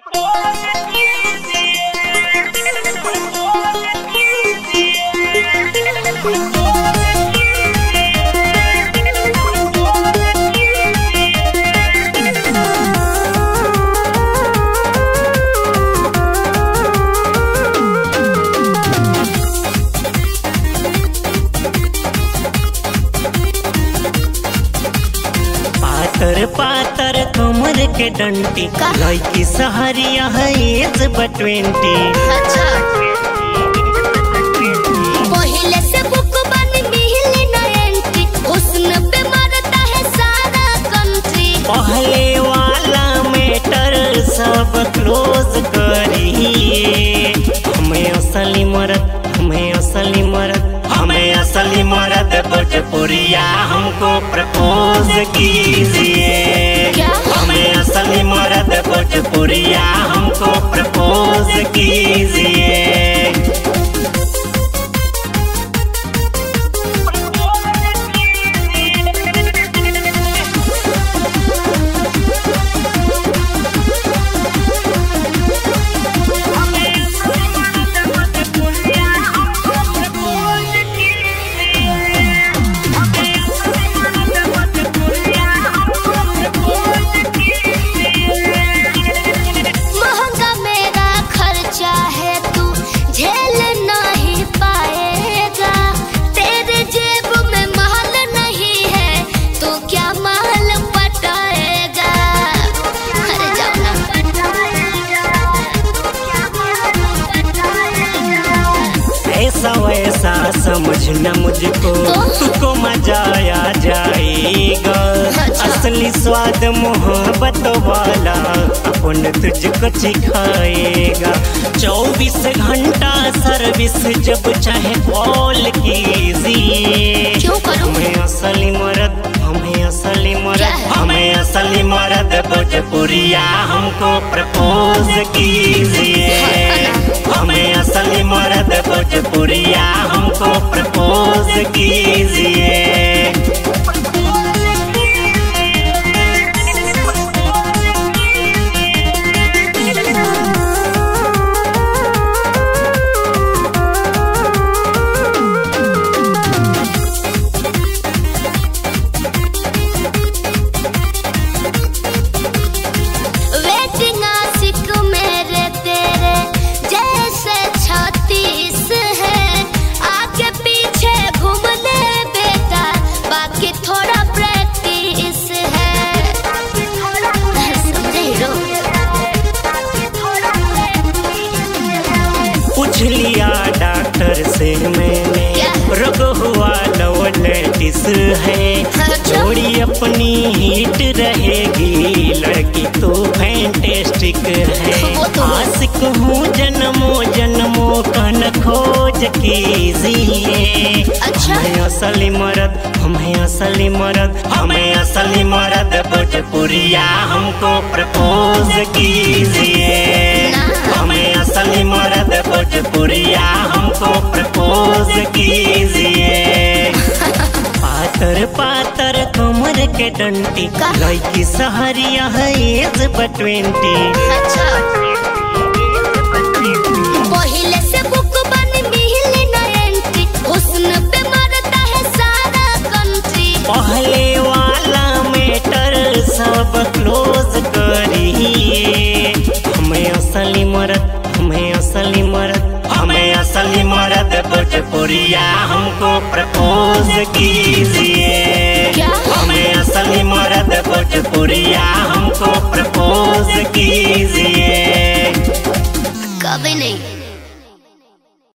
पातर पातर कमर के डंटी लड़की सहरिया है एज 20। पहले से बुक बन मिली ना एंट्री, हुस्न पे मरता है सारा कंट्री। पहले वाला मैटर सब क्लोज करिए, हमें असली मरद, हमें असली मरद, हमें असली मरद भोजपुरिया हमको प्रपोज कीजिए। हमें असली मरद भोजपुरिया हमको प्रपोज कीजिए। ऐसा वैसा समझना मुझको, तुझको मजा आ जाएगा। असली स्वाद मोहब्बत वाला अपन तुझको सिखाएगा। 24 घंटा सर्विस जब चाहे कॉल कीजिए। हमें असली मरद, हमें असली मरद, हमें असली मरद भोजपुरिया हमको प्रपोज कीजिए। हमें असली मरद भोजपुरिया हमको प्रपोज कीजिए। पूछ लिया डॉक्टर से मैंने, रोग हुआ लवलेटिस है। जोड़ी अपनी हिट रहेगी, लड़की तो फैंटेस्टिक है। आशिक हूँ जन्मों जन्मों का न खोज कीजिए। हमें असली मरद, हमें असली मरद, हमें असली मरद भोजपुरिया हमको प्रपोज कीजिए। हमें असली मरद भोजपुरिया हमको प्रपोज कीजिए। पातर पातर कमर के डंटी लड़की सहरिया है एज 20। पहले से बुक बन मिली ना एंट्री, हुस्न पे मरता है सारा कंट्री। पहले वाला मैटर सब क्लोज करिए। हमें असली मरद, हमें असली मरद, हमें असली मरद भोजपुरिया हमको प्रपोज कीजिए। हमें असली मरद भोजपुरिया हमको प्रपोज कीजिए। कभी नहीं।